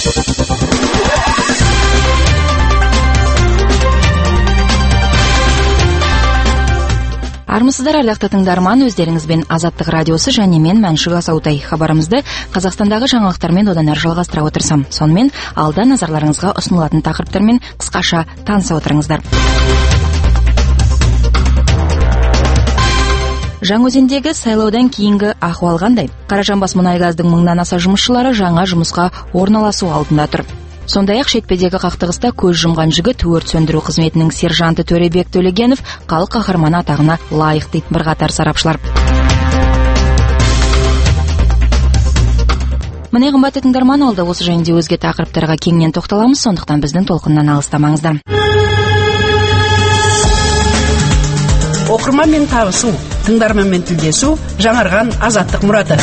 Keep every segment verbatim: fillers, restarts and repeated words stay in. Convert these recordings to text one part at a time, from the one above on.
Армысыздар, ардақты тыңдарман, өздеріңізбен Азаттық радиосы және мен Мәншүк Асаутай. Хабарымызды Қазақстандағы жаңалықтармен одан әрі жалғастыра отырсам. Сонымен алда назарларыңызға ұсынылатын тақырыптармен қысқаша таныса отырыңыздар. Жаңаөзендегі сайлаудан кейінгі ахуал қандай? Қаражанбас мұнайгаздың мыңнан аса жұмысшылары жаңа жұмысқа орналасу алдында тұр. Сондай-ақ шетпедегі қақтығыста көз жұмған жігіт өрт сөндіру қызметінің сержанты Төребек Төлегенов халық қаһарманы атағына лайық дейді бірқатар сарапшылар. Міне қымбатты тыңдарман, алда осы және де өзге тақырыптарға кеңінен тоқталамыз, сондықтан біздің толқыннан алыстамаңыздар. Оқырманмен табысу, тыңдарманмен тілдесу, жаңарған азаттық мұраты.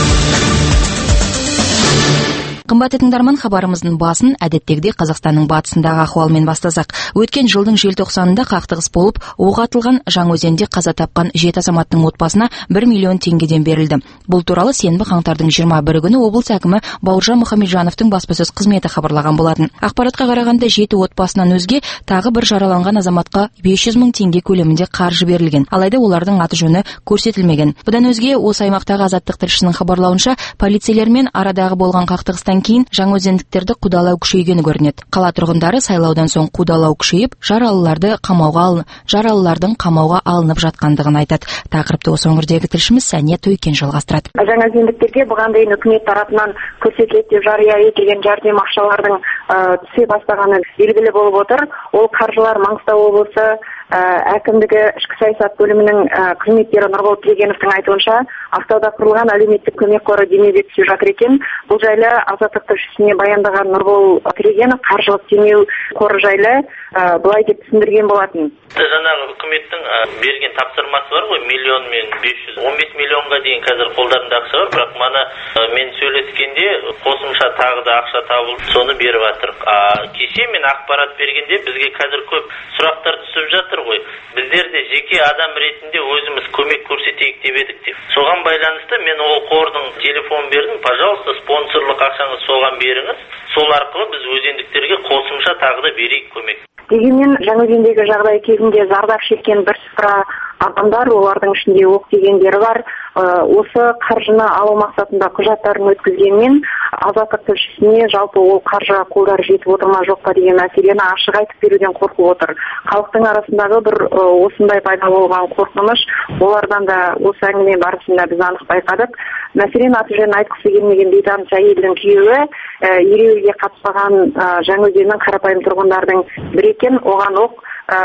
Қымбатты тыңдарман, хабарымыздың басын әдеттегідей Қазақстанның батысындағы ахуалмен бастасақ. Өткен жылдың желтоқсанында қақтығыс болып, оқ атылған Жаңаөзенде қаза тапқан жеті азаматтың отбасына бір миллион теңгеден берілді. Бұл туралы сенбі қаңтардың жиырма бірі күні облыс әкімі Бауыржан Мұхамеджановтың баспасөз қызметі хабарлаған болатын. Ақпаратқа қарағанда жеті отбасынан өзге тағы бір жараланған азаматқа бес жүз мың теңге көлемінде қаржы берілген. Алайда олардың аты жөні көрсетілмеген. Бұдан өзге, осы аймақтағы Азаттық тілшісінің хабарлауынша, полицейлермен арадағы болған қақтығыстан кейін жаңаөзендіктерді қудалау күшейгені көрінеді. Қала тұрғындары сайлаудан соң қудалау күшейіп, жаралыларды қамауға алынып, жаралылардың қамауға алынып жатқандығын айтады. Тақырыпты осы өңірдегі тілшіміз Сәния Тойкен жалғастырады. Жаңаөзендіктерге бұған дейін үкімет тарапынан көрсетіледі деп жария етілген жәрдем ақшалардың түсе бастағаны белгілі болып отыр. Ол қаржылар Маңғыстау облысы әкімдігі ішкі саясат бөлімінің қызметкері Нұрбол Тілегеновтың айтуынша, Ақтауда құрылған әлеуметтік көмек қоры демеуге түсіп жатыр екен. Бұл жайлы Азаттық тілшісіне баяндаған Нұрбол Тілегенов қаржылық демеу қоры жайлы былай деп түсіндірген болатын. Жаңағы үкіметтің берген тапсырмасы бар ғой, миллион мен бес жүз он бес миллионға дейін қазір қолдарында ақша бар, бірақ мана мен сөйлескенде қосымша тағы да ақша табылды, соны беріп жатыр. Кеше мен ақпарат бергенде бізге қазір көп сұрақтар түсіп жатыр ғой. Біздер де жеке адам ретінде өзіміз көмек көрсетейік деп едік деп. Соған байланысты мен ол қордың телефон бердім. Пожалуйста, спонсорлық ақшаңыз соған беріңіз. Сол арқылы біз өзендіктерге қосымша тағы да берейік көмек. Дегенмен Жаңаөзендегі жағдай кезінде зардап шеккен бірсыпыра адамдар, олардың ішінде оқ тигендері бар. Осы қаржыны алу мақсатында құжаттарын өткізгенмен, Азаттық тілшісіне жалпы ол қаржыға қолдары жетіп отыр ма жоқ па деген мәселені ашық айтып беруден қорқып отыр. Халықтың арасындағы бір осындай пайда болған қорқыныш, олардан да осы әңгіме барысында біз анық байқадық. Мәселен, аты жөнін айтқысы келмеген бейтаныс әйелдің күйеуі ереуілге қатыспаған Жаңаөзеннің қарапайым тұрғындардың бірі екен. Оған оқ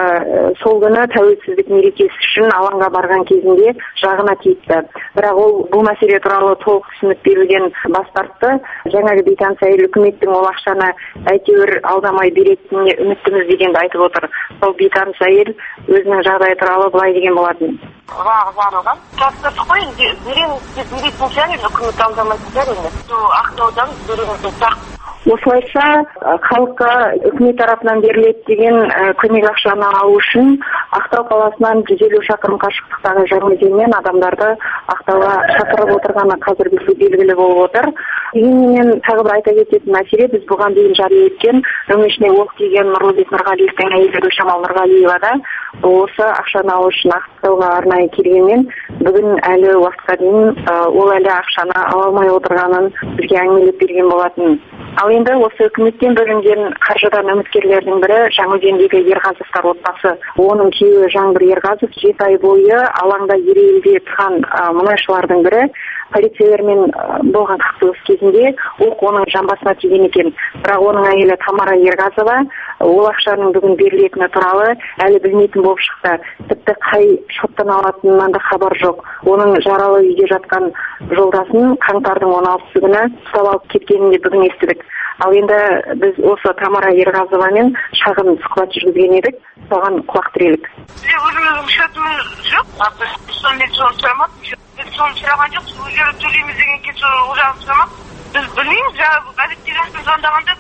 сол күні тәуелсіздік мерекесі үшін алаңға барған кезінде жағына тиіпті. Бірақ ол бұл мәселе туралы толық түсінік беруден бас тартты. Жаңағы бейтаныс әйел үкіметтің ол ақшаны әйтеуір алдамай беретініне үміттіміз дегенді айтып отыр. Сол бейтаныс әйел өзінің жағдайы туралы былай деген болатын. Жағы жарылған. Жастық қой, береміз деп беретін шығар, үкімет алдамайды шығар енді. Ақтаудан береміз деп сұрақ. Осылайша халыққа үкімет тарапынан беріледі деген көмек ақшаны алу үшін Ақтау қаласынан жүз елу шақырым қашықтықтағы Жаңаөзеннен адамдарды Ақтауға шақырып отырғаны қазір бізге белгілі болып отыр. Дегенмен тағы бір айта кететін мәселе, біз бұған дейін жария еткен өңешіне оқ тиген Нұрлыбек Нұрғалиевтің әйелі Гүлжамал Нұрғалиева да осы ақшаны алу үшін Ақтауға арнайы келгенмен, бүгін әлі уақытқа дейін ол әлі ақшаны ала алмай отырғанын бізге әңгімелеп берген болатын. Ал енді осы үкіметтен бөлінген қаржыдан үміткерлердің бірі Жаңаөзендегі Ерғазовтар отбасы. Оның күйеуі Жаңбыр Ерғазов жеті ай бойы алаңда ереуілде тұрған мұнайшылардың бірі. Полицейлермен болған қақтығыс кезінде оқ оның жамбасына тиген екен. Бірақ оның әйелі Тамара Ерғазова ол ақшаның бүгін берілетіні туралы әлі білмейтін болып шықты. Тіпті қай шоттан алатынынан да хабар жоқ. Оның жаралы үйде жатқан жолдасын қаңтардың он алтысы күні ұстап алып кеткенін де бүгін естідік. Ал енді біз осы Тамара Ерғазовамен шағын сұхбат жүргізген едік. Соған құлақ түрелік. Өзіміздің шотымыз жоқ. Соны сұрамадық. Біз соны сұраған жоқ. Өздері төлейміз деген кезде ол жағын сұрамадық. Біз білмейміз. Газетте жасын звондағанда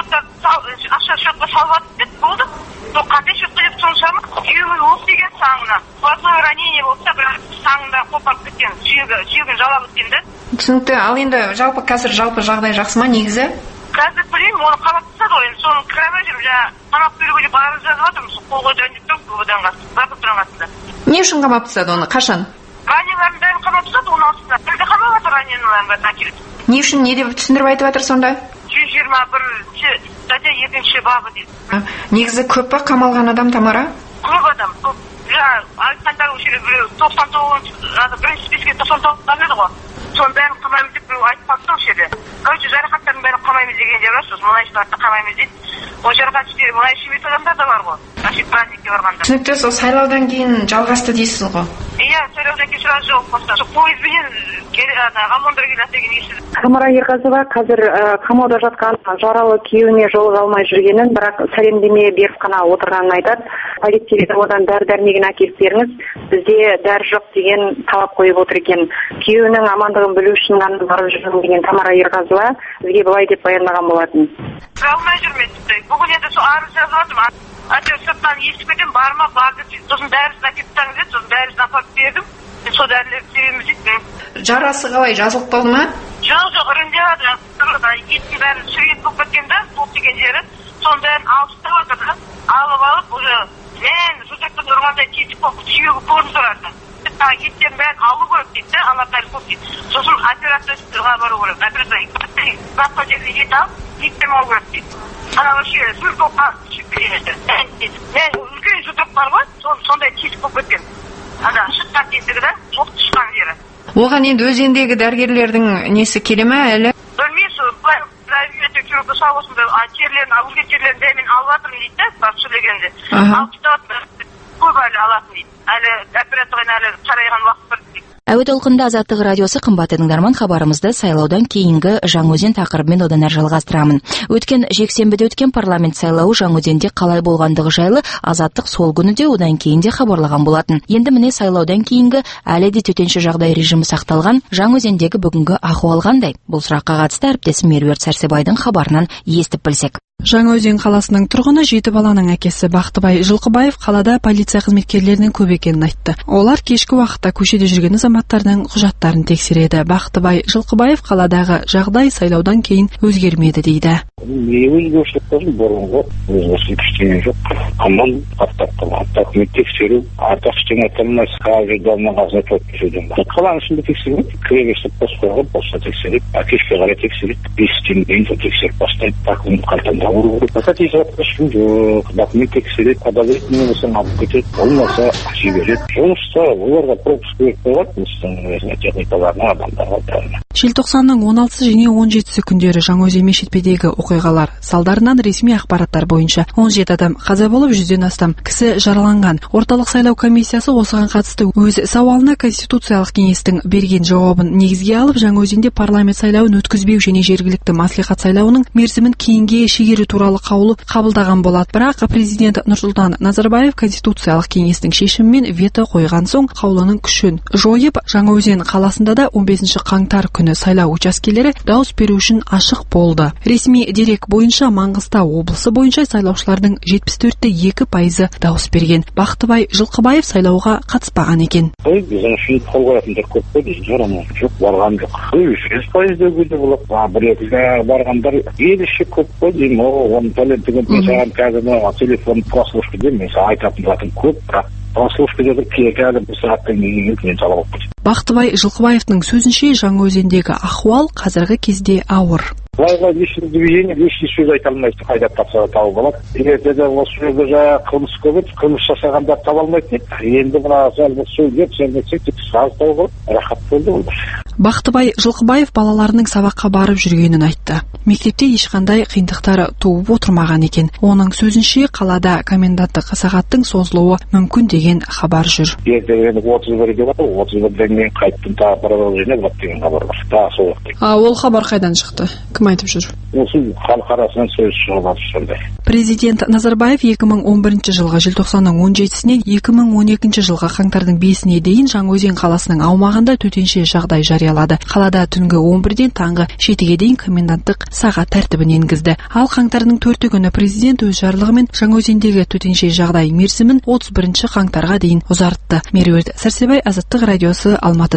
ақша шотқа салып деп болды. Сол қандай шотқа деп соны сұрамадық. Күйеуіміз оқ деген саңына. Сквозное ранение болса, бірақ саңында қопарып кеткен. Сүйегін жалап өткен. Түсінікті. Ал енді жалпы қазір жалпы жағдай жақсы ма негізі? қазір білеймін, оны қамап тастады ғой, енді соны кірамай жүрмін, жаңа қамап беруге деп арыз жазып жатырмын, сол қол қойдан деп тұрмын, одан қасында, прокуратураның астында. Не үшін қамап тастады оны, қашан? Раненалардың бәрін қамап тастады, он алтысында. Бізді қамап жатыр раненалардың бәрін әкеліп. Не үшін, не деп түсіндіріп айтып жатыр сонда? жүз жиырма бірінші статья екінші бабы дейді. Негізі көп па қамалған адам, Тамара? Көп адам, көп. Жаңа айтқандар осы жерде тоқсан тоғызыншы бірінші списке тоқсан тоғыз еді ғой. Соның бәрін қамаймыз деп біреу айтып қалыпты осы жерде. Короче, жарақаттардың бәрін қамаймыз дегенде бар, сосын мұнайшыларды қамаймыз дейді. Ол жарақат ішінде мұнайшы емес адамдар да бар ғой. Ашық праздникке барғанда. Түсінікті, сол сайлаудан кейін жалғасты дейсіз ғой. Иә, сайлаудан кейін сразу жауып бастады. Пойызбенен ғалымдар келеді деген естідім. Тамара Ерғазова қазір қамауда жатқан жаралы күйеуіне жолыға алмай жүргенін, бірақ сәлемдеме беріп қана отырғанын айтады. Полицейлер одан дәрі-дәрмегін әкеліп беріңіз, бізде дәрі жоқ деген талап қойып отыр екен. Күйеуінің амандығын білу үшін ғана барып жүрмін деген Тамара Ерғазова бізге былай деп баяндаған болатын. Алмай жүрмін. Бүгін енді сол арыз жазып жатырмын. Әйтеуір сырттан естіп кетемін, барма, бар деп, сосын дәрісін әкеліп таңыз еді, сосын дәрісін апарып бердім. Сол дәрілерді себеміз дейді. Жарасы қалай, жазылып қалды ма? Жоқ, жоқ, іріңдері, еттің бәрі сүрген болып кеткен да, бұл деген жері, соның бәрін алып тастап жатыр да, алып алып, уже мен жутектің ұрғандай тесіп болып, сүйегі көрініп тұрады. Еттерін бәрін алу керек дейді, алатары көп дейді. Сосын операцияға бару керек, операция басқа жерде ет алып, еттен алу керек дейді. Ана вообще сүр болып қалып түсіп кетеді. Мен үлкен жутек бар ғой, сондай тесіп болып кеткен. Ада шыққан тесігі да, оқ шыққан жері. Оған енді өзендегі дәрігерлердің несі келе ме әлі? Білмейсің, бұлай өте жүріп сау осында терлерін, өлген терлерін дәмен алып жатырмын дейді да, барып сөйлегенде. Алып тұтады, көп әлі алатын дейді. Әлі операцияға әлі қарайған уақыт бір дейді. Әуе толқында Азаттық радиосы, қымбатты тыңдарман, хабарымызды сайлаудан кейінгі Жаңаөзен тақырыбымен одан әрі жалғастырамын. Өткен жексенбіде өткен парламент сайлауы Жаңаөзенде қалай болғандығы жайлы Азаттық сол күні де одан кейін де хабарлаған болатын. Енді міне сайлаудан кейінгі әлі де төтенше жағдай режимі сақталған Жаңаөзендегі бүгінгі ахуал қандай? Бұл сұраққа қатысты әріптесім Меруерт Сәрсебайдың хабарынан естіп білсек. Жаңаөзен қаласының тұрғыны жеті баланың әкесі Бақтыбай Жылқыбаев қалада полиция қызметкерлерінің көп екенін айтты. Олар кешкі уақытта көшеде жүрген азаматтардың құжаттарын тексереді. Бақтыбай Жылқыбаев қаладағы жағдай сайлаудан кейін өзгермеді дейді. Өзгерушілік болсын, бұрынғы өзгерушілік ештеңе жоқ. Аман қаттап қалған. Документ тексеру, артық ештеңе айтылмайды. Қазір дамына қазір айтып жүрден бар. Қаланың ішінде тексереді, кіреберісті пост қойған, болса тексереді, кешке қарай тексереді, бестен дейін тексеріп бастайды, документ қалтаңда. Ешкім жоқ, документ тексереді, подозрительный болса алып кетеді, болмаса жібереді. Жұмыста оларға пропуск беріп қойған, өзінің техникаларына, адамдарға бәріне. Желтоқсанның он алтысы және он жетісі күндері Жаңаөзен шетпедегі оқиғалар салдарынан ресми ақпараттар бойынша он жеті адам қаза болып, жүзден астам кісі жараланған. Орталық сайлау комиссиясы осыған қатысты өз сауалына Конституциялық кеңестің берген жауабын негізге алып, Жаңаөзенде парламент сайлауын өткізбеу және жергілікті маслихат сайлауының мерзімін кейінге шегеру туралы қаулы қабылдаған болады. Бірақ президент Нұрсұлтан Назарбаев Конституциялық кеңестің шешімімен вето қойған соң қаулының күшін жойып, Жаңаөзен қаласында да он бесінші қаңтар күні сайлау учаскелері дауыс беру үшін ашық болды. Ресми дерек бойынша Маңғыстау облысы бойынша сайлаушылардың жетпіс төрт те екі пайызы дауыс берген. Бақтыбай Жылқыбаев сайлауға қатыспаған екен. Ой, біздің үшін қол қоятындар көп қой, біз жарамыз жоқ, барған жоқ. жүз пайыз деуге де болады. Бір екі барғандар еліші көп қой деймін. Оның талентіген саған қазір телефон прослушка деймін, мен айтатын затым көп, бірақ прослушка деді қазір бір сағаттан кейін мен салып алып кетеді. Бақтыбай Жылқыбаевтың сөзінше Жаңаөзендегі ахуал қазіргі кезде ауыр. Былайға личный движение, личный сөз айта алмайсың, қайдап тапса тауып алады. Ертеде осы жерде жаңа қылмыс көп, қылмыс жасағандар таба алмайтын еді. Енді мына сәлбір сөйлеп, сәлбетсек тек саз тауып алып, рахат болды ол. Бақтыбай Жылқыбаев балаларының сабаққа барып жүргенін айтты. Мектепте ешқандай қиындықтары туып отырмаған екен. Оның сөзінше қалада коменданттық сағаттың созылуы мүмкін деген хабар жүр. Ертеде отыз бірде бар, отыз бірден мен қайттым тағы паровоз жинап алып деген хабар бар. Тағы сол уақытта. А ол хабар қайдан шықты? Кім айтып жүр? Осы халық арасынан сөз шығып жатыр. Президент Назарбаев екі мың он бірінші жылғы желтоқсанның он жетісінен екі мың он екінші жылғы қаңтардың бесіне дейін Жаңаөзен қаласының аумағында төтенше жағдай жариялады. Қалада түнгі он бірден таңғы жетіге дейін коменданттық сағат тәртібін енгізді. Ал қаңтардың төрті күні президент өз жарлығымен Жаңаөзендегі төтенше жағдай мерзімін отыз бірінші қаңтарға дейін ұзартты. Меруерт Сәрсебай, Азаттық радиосы, Алматыдан.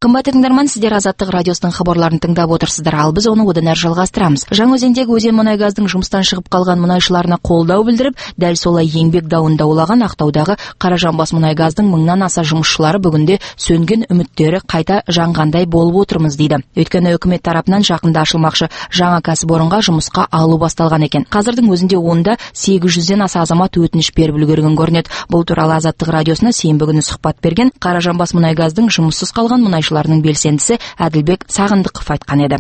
Қымбатты тыңдарман, сіздер Азаттық радиосының хабарларын тыңдап отырсыздар, ал біз оны одан әрі жалғастырамыз. Жаңаөзендегі өзен мұнай газдың жұмыстан шығып қалған мұнайшыларына қолдау білдіріп, дәл солай еңбек дауын даулаған Ақтаудағы Қаражанбас мұнай газдың мыңнан аса жұмысшылары бүгінде сөнген үміттері қайта жанғандай болып отырмыз дейді. Өйткені үкімет тарапынан жақында ашылмақшы жаңа кәсіпорынға жұмысқа алу басталған екен. Қазірдің өзінде онда сегіз жүзден аса азамат өтініш беріп үлгерген көрінеді. Бұл туралы Азаттық радиосына сенбі күні сұхбат берген Қаражанбас мұнай газдың жұмыссыз қалған мұнайшыларының белсендісі Әділбек Сағындықов айтқан еді.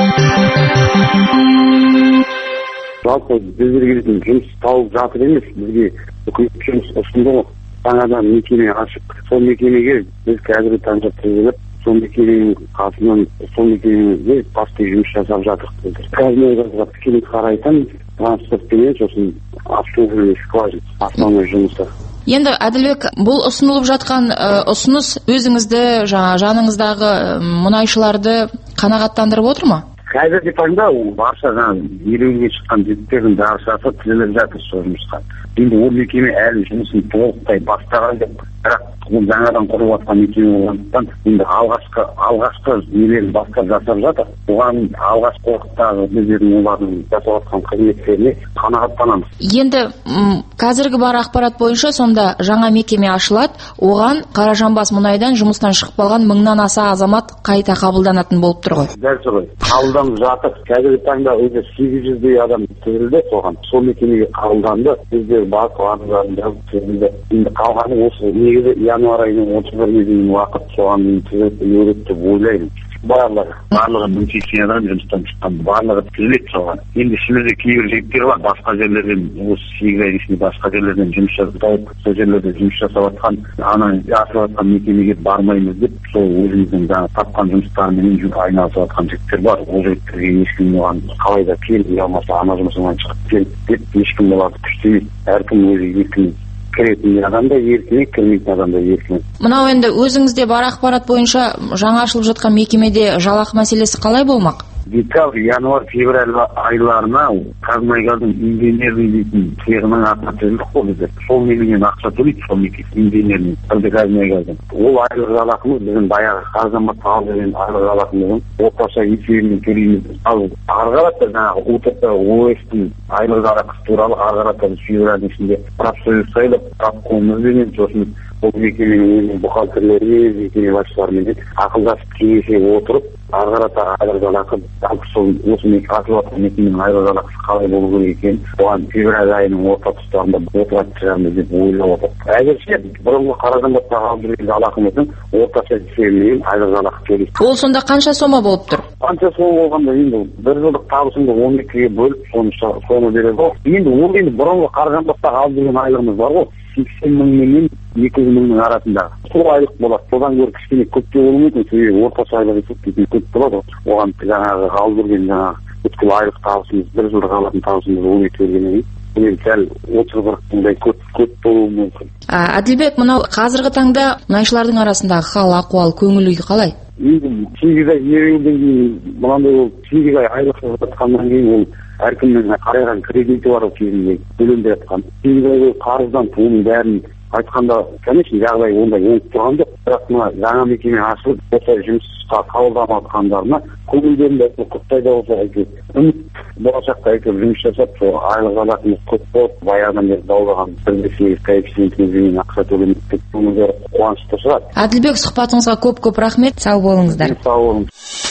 Жалпы біздерге жұмыс тауып жатыр емес, бізге үкімет жұмыс ұсынды. Жаңадан мекеме ашып, сол мекемеге біз қазіргі таңда тізіліп, сол мекеменің қасынан сол мекемеге басты жұмыс жасап жатырмыз. Қазір тікелей қарайтын транспортпен, сосын автобус скважин основной жұмысы. Енді Әділбек, бұл ұсынылып жатқан ұсыныс өзіңізді, жаныңыздағы мұнайшыларды қанағаттандырып отыр ма? Қазіргі таңда барша ереуілге шыққан жігіттердің баршасы тізіліп жатыр сол жұмысқа. Енді ол мекеме әлі жұмысын толықтай бастаған жоқ, бірақ ол жаңадан құрылып жатқан мекеме болғандықтан енді алғашқы алғашқы нелерін бастап жасап жатыр. Оған алғашқы уақыттағы біздердің олардың жасап жатқан қызметтеріне қанағаттанамыз. Енді қазіргі бар ақпарат бойынша сонда жаңа мекеме ашылады, оған Қаражанбас мұнайдан жұмыстан шығып қалған мыңнан аса азамат қайта қабылданатын болып тұр ғой. Дәл солай. Қабылданып жатыр. Қазіргі таңда өзі сегіз жүздей адам тізілді соған. Сол мекемеге қабылданды. Біздер барлық адамдардың тізілді. Енді қалғаны осы негізі январь айының отыз біріне дейін уақыт соған тізіліп үлгереді деп ойлаймын. Барлығы, барлығы мың сексен адам жұмыстан шыққан, барлығы тізіледі соған. Енді ішімізде кейбір жігіттер бар, басқа жерлерден, осы сегіз ай ішінде басқа жерлерден жұмыс жасап, сол жерлерде жұмыс жасап жатқан, ана жасап жатқан мекемеге бармаймыз деп, сол өзіміздің жаңа тапқан жұмыстарымен айналысып жатқан жігіттер бар. Ол жігіттерге ешкім оған қалай да кел, ұялмаса ана жұмысыңнан шығып кел деп ешкім оларды күштемейді. Әркім өзі еркін. Кіретін адам да еркін, кірмейтін адам да еркін. Мынау енді өзіңізде бар ақпарат бойынша жаңа ашылып жатқан мекемеде жалақы мәселесі қалай болмақ? Декабрь, январь, февраль айларына Қазмұнайгаздың инженерный дейтін цехының атына тізілдік қой біздер. Сол мекемеден ақша төлейді, сол мекеме инженерный Қазмұнайгаздың. Ол айлық жалақымыз біздің баяғы Қаражанбасқа алып жүрген айлық жалақымыздың орташа есебінен төлейміз. Ал ары қарата жаңағы УТП ОС-тің айлық жалақысы туралы ары қарата февральдың ішінде профсоюз сайлап, профкомымыз деген сосын бұл мекеменің өзінің бухгалтерлерімен, мекеме басшыларымен ақылдасып кеңесе отырып, ары қарата айлық жалақы жалпы сол осы ашылып жатқан мекеменің айлық жалақысы қалай болу керек екенін оған февраль айының орта тұстарында отыратын шығармыз деп ойлап отырмыз. Әзірше бұрынғы Қаражанбастағы алып жүрген жалақымыздың орташа есебінен айлық жалақы төлейді. Ол сонда қанша сома болып тұр? Қанша сома болғанда енді бір жылдық табысымды он екіге бөліп соны соны береді ғой. Енді ол енді бұрынғы Қаражанбастағы алып жүрген айлығымыз бар ғой. сексен мың мен екі жүз мыңның арасында сол айлық болады. Содан гөрі кішкене көп те болуы мүмкін. Себебі орташа айлық есептейтін көп болады. Оған жаңағы алып жүрген жаңағы бүткіл айлық табысымыз бір жылдық алатын табысымыз он екі бергеннен кейін енді сәл отыз қырық мыңдай көп көп болуы мүмкін. Әділбек, мынау қазіргі таңда мұнайшылардың арасындағы хал ахуал, көңіл күй қалай? Енді сегіз ай ереуілден кейін мынандай ол сегіз ай айлық жатқаннан кейін ол әркімнің қарайған кредиті бар кезінде төленбей жатқан. сегіз ай бойы қарыздан оның бәрін айтқанда, конечно, жағдай ондай оңып тұрған жоқ. Бірақ мына жаңа мекеме ашылып, осылай жұмысқа қабылданып жатқандарына көңілдерінде құттай да болса әйтеуір үміт болашақта әйтеуір жұмыс жасап, сол айлық жалақымыз көп болып, баяғыдан бері даулаған бір де сегіз коэффициентімізбен ақша төленіп деп көңілдері қуанышты шығар. Әділбек, сұхбатыңызға көп-көп рахмет. Сау болыңыздар. Сау болыңыз.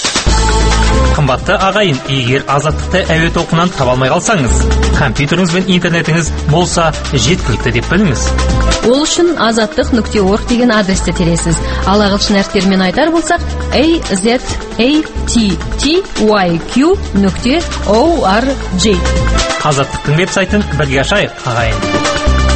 Қымбатты ағайын, егер Азаттықты әуе толқынынан таба алмай қалсаңыз, компьютеріңіз бен интернетіңіз болса жеткілікті деп біліңіз. Ол үшін азаттық нүкте орг деген адресті тересіз. Ал ағылшын әріптерімен айтар болсақ a z a t t y q нүкте org. Азаттықтың веб-сайтын бірге ашайық, ағайын.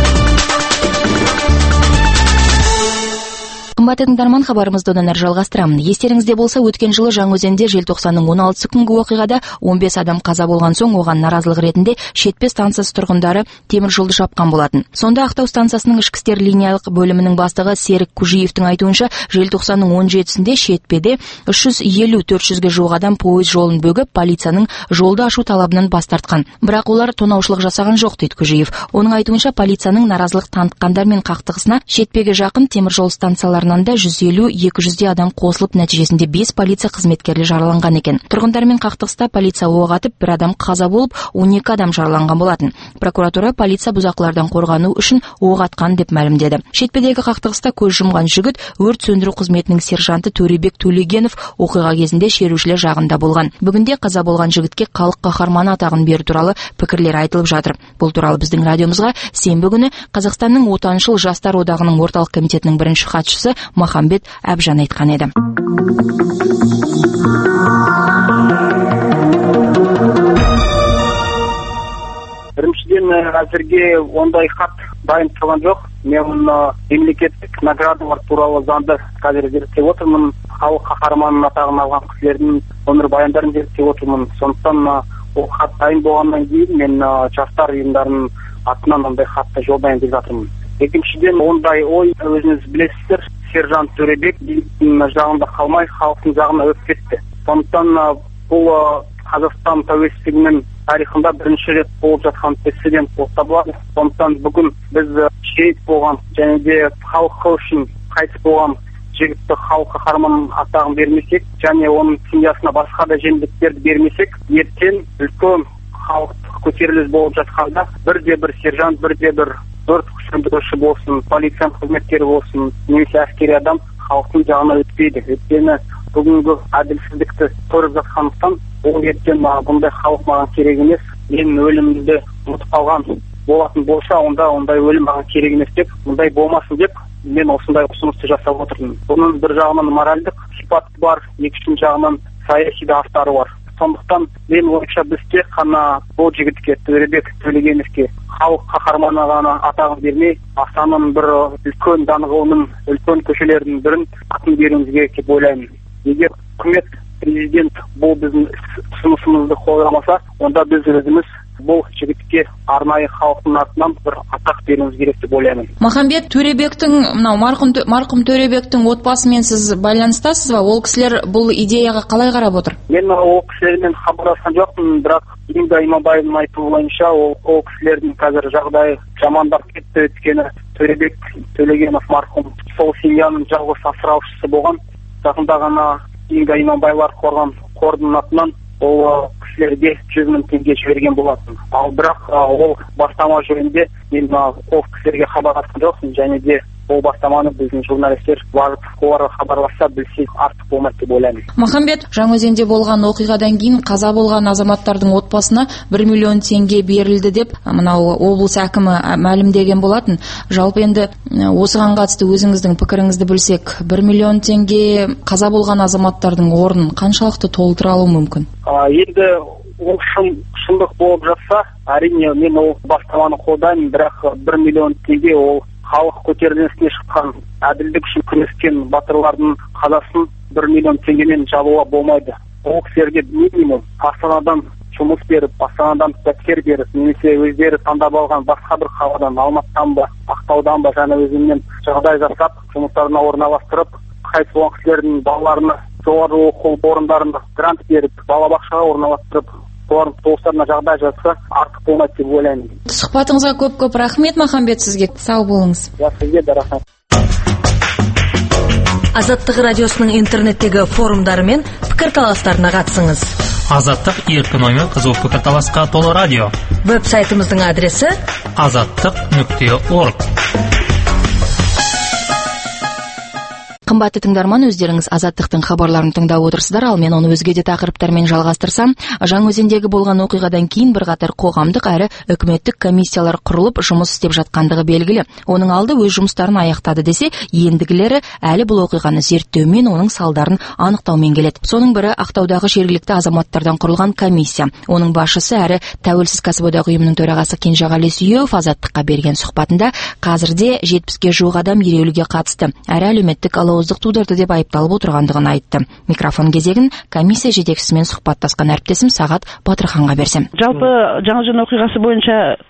Қымбатты тыңдарман, хабарымызды одан әрі жалғастырамын. Естеріңізде болса, өткен жылы Жаңаөзенде желтоқсанның он алтысы күнгі оқиғада он бес адам қаза болған соң, оған наразылық ретінде Шетпе станциясы тұрғындары темір жолды жапқан болатын. Сонда Ақтау станциясының ішкі істер линиялық бөлімінің бастығы Серік Кужиевтің айтуынша, желтоқсанның он жетісінде Шетпеде үш жүз елу төрт жүзге жуық адам пойыз жолын бөгіп, полицияның жолды ашу талабынан бас тартқан. Бірақ олар тонаушылық жасаған жоқ, дейді Кужиев. Оның айтуынша, полицияның наразылық танытқандар мен қақтығысына Шетпеге жақын темір жол станцияларынан тоқсанында жүз елу екі жүздей адам қосылып, нәтижесінде бес полиция қызметкері жараланған екен. Тұрғындармен қақтығыста полиция оқ атып, бір адам қаза болып, он екі адам жараланған болатын. Прокуратура полиция бұзақылардан қорғану үшін оқ атқан деп мәлімдеді. Шетпедегі қақтығыста көз жұмған жігіт өрт сөндіру қызметінің сержанты Төребек Төлегенов оқиға кезінде шерушілер жағында болған. Бүгінде қаза болған жігітке халық қаһарманы атағын беру туралы пікірлер айтылып жатыр. Бұл туралы біздің радиомызға сенбі күні Қазақстанның отаншыл жастар одағының орталық комитетінің бірінші хатшысы Махамбет Әбжан айтқан еді. Біріншіден, әзірге ондай хат дайын тұрған жоқ. Мен мемлекеттік наградалар туралы заңды қазір зерттеп отырмын. Халық қаһарманының атағын алған кісілердің өмірбаяндарын зерттеп отырмын. Сондықтан ол хат дайын болғаннан кейін мен жастар ұйымдарының атынан ондай хатты жолдайын деп жатырмын. Екіншіден, ондай ой, өзіңіз білесіздер, сержант Төребек биліктің жағында қалмай, халықтың жағына өтіп кетті. Сондықтан бұл Қазақстан тәуелсіздігінің тарихында бірінші рет болып жатқан прецедент болып табылады. Сондықтан бүгін біз шейіт болған және де халқы үшін қайтыс болған жігітті халық қаһарманының атағын бермесек, және оның семьясына басқа да жеңілдіктерді бермесек, ертең үлкен халықтық көтеріліс болып жатқанда бірде бір сержант, бірде бір өрт сөндіруші болсын, полиция қызметкері болсын, немесе әскери адам халықтың жағына өтпейді. Өйткені бүгінгі әділсіздікті көріп жатқандықтан, ол ертең бұндай халық маған керек емес, мен өлімді ұмытып қалған болатын болса, онда ондай өлім маған керек емес деп, мұндай болмасын деп, мен осындай ұсынысты жасап отырмын. Бұның бір жағынан моральдық сипаты бар, екінші жағынан саяси да астары бар. Сондықтан мен ойымша біз тек қана бұл жігітке, Төребек Төлегеновке халық қаһарманы ғана атағын бермей, Астананың бір үлкен даңғылының, үлкен көшелердің бірін атын беруіміз керек деп ойлаймын. Егер үкімет, президент бұл біздің ұсынысымызды қолдамаса, онда біз өзіміз бұл жігітке арнайы халықтың атынан бір атақ беруіміз керек деп ойлаймын. Махамбет, Төребектің, мынау марқұм марқұм Төребектің отбасымен сіз байланыстасыз ба? Ол кісілер бұл идеяға қалай қарап отыр? Мен ол кісілермен хабарласқан жоқпын, бірақ Инга Иманбаеваның айтуы бойынша ол ол кісілердің қазір жағдайы жамандап кетті. Өйткені Төребек Төлегенов марқұм сол семьяның жалғыз асыраушысы болған. Жақында ғана Инга Иманбаевалар қорған қордың атынан ол кісілерге жүз мың теңге жіберген болатын. Ал бірақ ол бастама жөнінде мен ол кісілерге хабарласқан жоқпын, және де ол бастаманы біздің журналистер барып оларға хабарласса білсек артық болмайды деп ойлаймын. Махамбет, Жаңаөзенде болған оқиғадан кейін қаза болған азаматтардың отбасына бір миллион теңге берілді деп мынау облыс әкімі мәлімдеген болатын. Жалпы енді осыған қатысты өзіңіздің пікіріңізді білсек, бір миллион теңге қаза болған азаматтардың орнын қаншалықты толтыра алуы мүмкін? Енді ол шындық болып жатса, әрине мен ол бастаманы қолдаймын, бірақ бір миллион теңге ол халық көтерілісіне шыққан, әділдік үшін күрескен батырлардың қазасын бір миллион теңгемен жабуға болмайды. Ол кісілерге минимум Астанадан жұмыс беріп, Астанадан пәтер беріп, немесе өздері таңдап алған басқа бір қаладан, Алматыдан ба, Ақтаудан ба, Жаңаөзеннен жағдай жасап, жұмыстарына орналастырып, қайтыс болған кісілердің балаларына жоғары оқу орындарында грант беріп, балабақшаға орналастырып, олардың туыстарына жағдай жасаса артық болмайды деп ойлаймын. Сұхбатыңызға көп-көп рахмет, Махамбет, сізге. Сау болыңыз. Я сізге де рахмет. Азаттық радиосының интернеттегі форумдары мен пікірталастарына қатысыңыз. Азаттық еркін оймен қызу пікірталасқа толы радио. Веб-сайтымыздың адресі азаттық нүкте орг. Қымбатты тыңдарман, өздеріңіз Азаттықтың хабарларын тыңдап отырсыздар, ал мен оны өзге де тақырыптармен жалғастырсам, Жаңаөзендегі болған оқиғадан кейін бірқатар қоғамдық әрі үкіметтік комиссиялар құрылып жұмыс істеп жатқандығы белгілі. Оның алды өз жұмыстарын аяқтады десе, ендігілері әлі бұл оқиғаны зерттеумен, оның салдарын анықтаумен келеді. Соның бірі Ақтаудағы жергілікті азаматтардан құрылған комиссия. Оның басшысы әрі тәуелсіз кәсіподақ ұйымының төрағасы Кенжеғали Сүйеуов Азаттыққа берген сұхбатында қазірде жетпіске жуық адам ереуілге қатысты, әрі әлеуметтік алауыздық тудырды деп айыпталып отырғандығын айтты. Микрофон кезегін комиссия жетекшісімен сұхбаттасқан әріптесім Сағат Батырханға берсем. Жалпы Жаңаөзен оқиғасы бойынша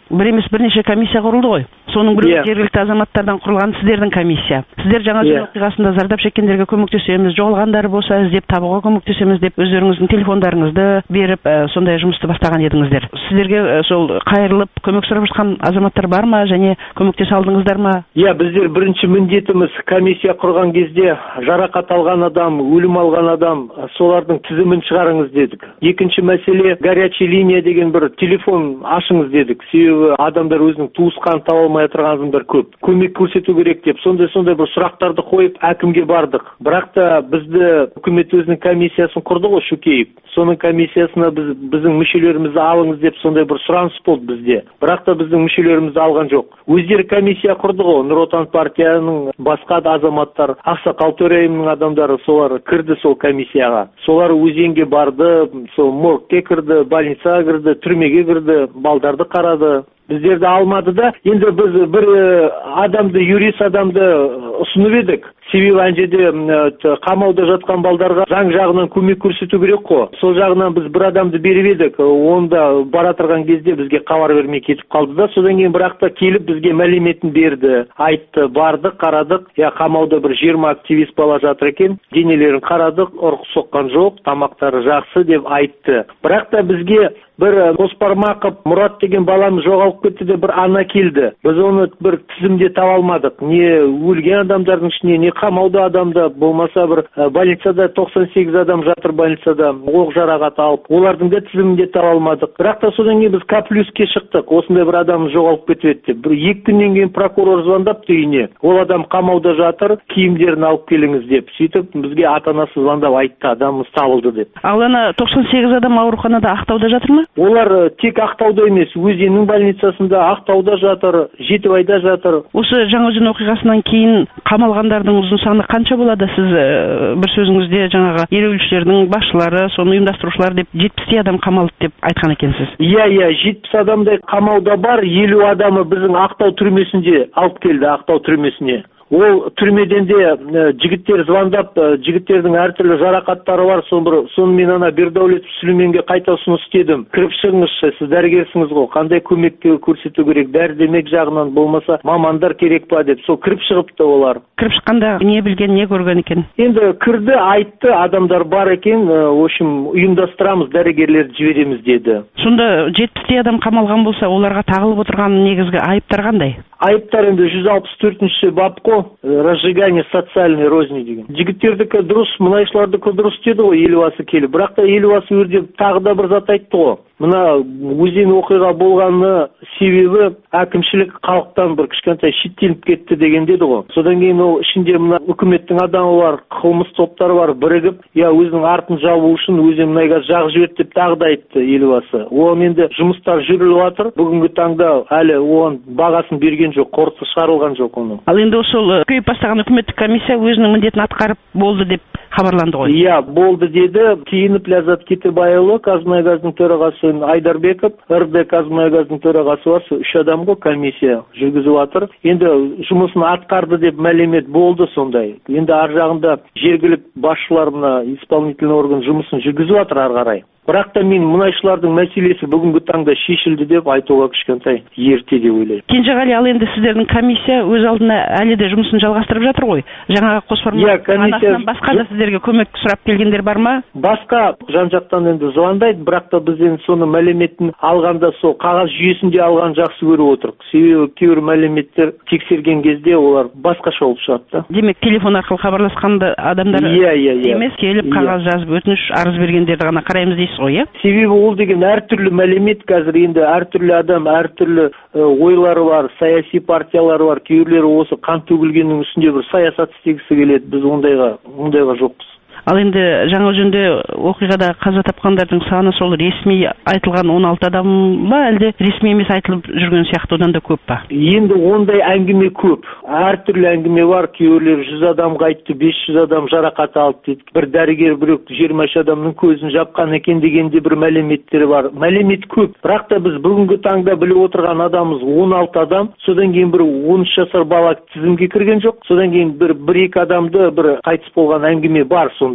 бір емес бірнеше комиссия құрылды ғой. Соның біреуі жергілікті азаматтардан құрылған сіздердің комиссия. Сіздер Жаңаөзен оқиғасында зардап шеккендерге көмектесеміз, жоғалғандар болса іздеп табуға көмектесеміз деп өздеріңіздің телефондарыңызды беріп, сондай жұмысты бастаған едіңіздер. Сіздерге сол қайырылып көмек сұрап жатқан азаматтар бар ма және көмектесе алдыңыздар ма? Иә, біздер бірінші міндетіміз комиссия құрған кезде жарақат алған адам, өлім алған адам, солардың тізімін шығарыңыз дедік. Екінші мәселе, горячий линия деген бір телефон ашыңыз дедік. Себебі адамдар өзінің туысқан таба алмай отырған адамдар көп. Көмек көрсету керек деп, сондай-сондай бір сұрақтарды қойып, әкімге бардық. Бірақ та бізді үкімет өзінің комиссиясын құрды ғой, Шукеев. Соның комиссиясына біз, біздің мүшелерімізді алыңыз деп сондай бір сұраныс болды бізде. Бірақ та біздің мүшелерімізді алған жоқ. Өздері комиссия құрды ғой, Нұр Отан партияның басқа да азаматтар, Ақсақал төрайымның адамдары солар кірді сол комиссияға. Солар өзенге барды, сол моргке кірді, больницаға кірді, түрмеге кірді, балдарды қарады. Біздерді алмады да, енді біз бір адамды, юрист адамды ұсынып едік. Себебі ана жерде қамауда жатқан балдарға заң жағынан көмек көрсету керек қой. Сол жағынан біз бір адамды беріп едік. Онда бара тұрған кезде бізге хабар бермей кетіп қалды да, содан кейін бірақ та келіп бізге мәліметін берді. Айтты, бардық, қарадық. Я қамауда бір жиырма активист бала жатыр екен. Денелерін қарадық, ұрық соққан жоқ, тамақтары жақсы деп айтты. Бірақ та бізге бір Қоспармақов Мұрат деген баламыз жоғалып кетті де бір ана келді. Біз оны бір тізімде таба алмадық. Не өлген адамдардың ішіне, не қамауда адамда, болмаса бір больницада тоқсан сегіз адам жатыр больницада, оқ жарақат алып. Олардың да тізімінде таба алмадық. Бірақ та содан кейін біз К плюске шықтық. Осындай бір адам жоғалып кетті. Бір екі күннен кейін прокурор звондапты үйіне. Ол адам қамауда жатыр, киімдерін алып келіңіз деп. Сөйтіп бізге ата-анасы звондап айтты, адамымыз табылды деп. Ал ана тоқсан сегіз адам ауруханада Ақтауда жатыр ма? Олар тек Ақтауда емес, өзеннің больницасында, Ақтауда жатыр, Жетібайда жатыр. Осы Жаңаөзен оқиғасынан кейін қамалғандардың ұзын саны қанша болады? Сіз бір сөзіңізде жаңағы ереуілшілердің басшылары, соны ұйымдастырушылар деп жетпістей адам қамалды деп айтқан екенсіз. Иә, иә, жетпіс адамдай қамауда бар, елу адамы біздің Ақтау түрмесінде алып келді, Ақтау түрмесіне. Ол түрмеден де жігіттер звондап, жігіттердің әртүрлі жарақаттары бар, соны мен ана Бердәулетов Сүлейменге қайта ұсыныс істедім. Кіріп шығыңызшы, сіз дәрігерсіңіз ғой, қандай көмек көрсету керек, дәрі-дәрмек жағынан, болмаса мамандар керек па деп, сол кіріп шығыпты олар. Кіріп шыққанда не білген, не көрген екен? Енді кірді, айтты, адамдар бар екен, в общем, ұйымдастырамыз, дәрігерлерді жібереміз деді. Сонда жетпістей адам қамалған болса, оларға тағылып отырған негізгі айыптар қандай? Айыптар енді жүз алпыс төртінші бап қой, разжигание социальной розни деген. Жігіттердікі дұрыс, мұнайшылардікі дұрыс деді ғой елбасы келіп. Бірақ та елбасы өрдеп тағы да бір зат айтты ғой. Мына өзен оқиға болғаны себебі әкімшілік халықтан бір кішкентай шеттеліп кетті деген деді ғой. Содан кейін ол ішінде мына үкіметтің адамы бар, қылмыс топтары бар, бірігіп, я өзінің артын жабу үшін өзен мұнайға жақ жіберді деп тағы да айтты елбасы. Оған енді жұмыстар жүріліп жатыр. Бүгінгі таңда әлі оған бағасын берген жоқ, қорытынды шығарылған жоқ оны. Ал енді сол көйіп бастаған үкіметтік комиссия өзінің міндетін атқарып болды деп хабарланды ғой. Иә, болды деді. Кейініп Ләззат Кетебайұлы, Қазмұнайгаздың төрағасы Айдарбеков, эр дэ Қазмұнайгаздың төрағасы бар, үш адам ғой комиссия жүргізіп жатыр. Енді жұмысын атқарды деп мәлімет болды сондай. Енді ар жағында жергілікті басшылар мына исполнительный орган жұмысын жүргізіп жатыр ары қарай. Бірақ та мен мұнайшылардың мәселесі бүгінгі таңда шешілді деп айтуға кішкентай ерте деп ойлаймын. Кенжеғали, ал енді сіздердің комиссия өз алдына әлі де жұмысын жалғастырып жатыр ғой. Жаңағы Қоспармақовтың анасынан басқа да сіздерге көмек сұрап келгендер бар ма? Басқа жан-жақтан енді звондайды, бірақ та біз енді соны мәліметін алғанда сол қағаз жүйесінде алған жақсы көріп отырмыз. Себебі кейбір мәліметтер тексерген кезде олар басқаша болып шығады. Демек, телефон арқылы хабарласқанда адамдар емес, келіп қағаз жазып өтініш арыз бергендерді ғана қараймыз дейсіз. Себебі ол деген әртүрлі мәлімет, қазір енді әртүрлі адам, әртүрлі ойлары бар, саяси партиялары бар, кейбіреулері осы қан төгілгеннің үстінде бір саясат істегісі келеді. Біз ондайға, ондайға жоқпыз. Ал енді Жаңаөзенде оқиғада қаза тапқандардың саны сол ресми айтылған он алты адам ба, әлде ресми емес айтылып жүрген сияқты одан да көп па? Енді ондай әңгіме көп. Әртүрлі әңгіме бар. Кейбіреулер жүз адамға айтты, бес жүз адам жарақат алды дейді. Бір дәрігер біреу жиырма үш адамның көзін жапқан екен дегенде бір мәліметтер бар. Мәлімет көп. Бірақ та біз бүгінгі таңда біліп отырған адамымыз он алты адам. Содан кейін бір он үш жасар бала тізімге кірген жоқ. Содан кейін бір бір екі адамды бір қайтыс болған әңгіме бар сонда.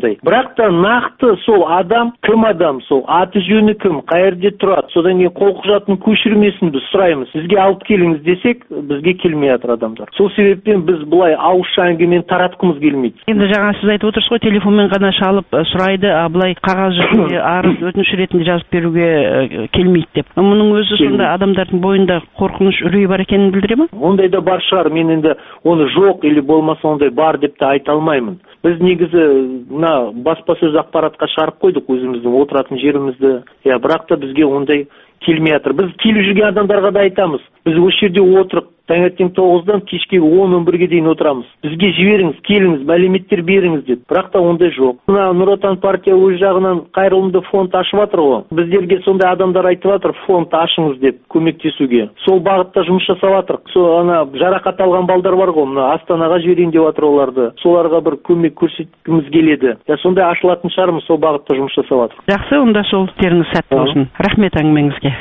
ондай. Бірақ та нақты сол адам кім адам, сол аты жөні кім, қай жерде тұрады, содан кейін қол құжатын көшірмесін біз сұраймыз. Бізге алып келіңіз десек, бізге келмей жатыр адамдар. Сол себептен біз бұлай ауызша әңгімені таратқымыз келмейді. Енді жаңа сіз айтып отырсыз ғой, телефонмен ғана шалып сұрайды, а былай қағаз жүзінде арыз өтініш ретінде жазып беруге келмейді деп. Мұның өзі сонда адамдардың бойында қорқыныш, үрей бар екенін білдіре ме? Ондай да бар шығар. Мен енді оны жоқ или болмаса ондай бар деп те айта алмаймын. Біз негізі мына баспасөз ақпаратқа шығарып қойдық өзіміздің отыратын жерімізді. Я, бірақ та бізге ондай келмей жатыр. Біз келіп жүрген адамдарға да айтамыз. Біз осы жерде отырып, таңертең тоғыздан кешке он он бірге дейін отырамыз. Бізге жіберіңіз, келіңіз, мәліметтер беріңіз деп. Бірақ та ондай жоқ. Мына Нұр Отан партия өз жағынан қайырымды фонд ашып жатыр ғой. Біздерге сондай адамдар айтып жатыр, фонд ашыңыз деп көмектесуге. Сол бағытта жұмыс жасап жатыр. Сол ана жарақат алған балдар бар ғой, мына Астанаға жіберейін деп жатыр оларды. Соларға бір көмек көрсеткіміз келеді. Я сондай ашылатын шығармыз, сол бағытта жұмыс жасап жатыр. Жақсы, онда сол істеріңіз сәтті болсын. Рахмет әңгімеңізге.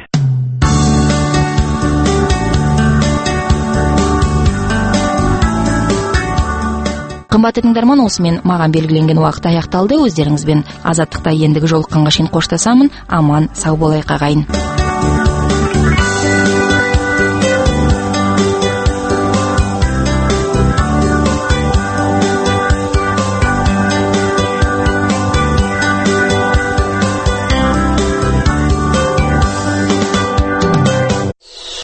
Қымбатты тыңдарман, осымен маған белгіленген уақыт аяқталды. Өздеріңізбен азаттықта ендігі жолыққанға шейін қоштасамын. Аман, сау болайық ағайын.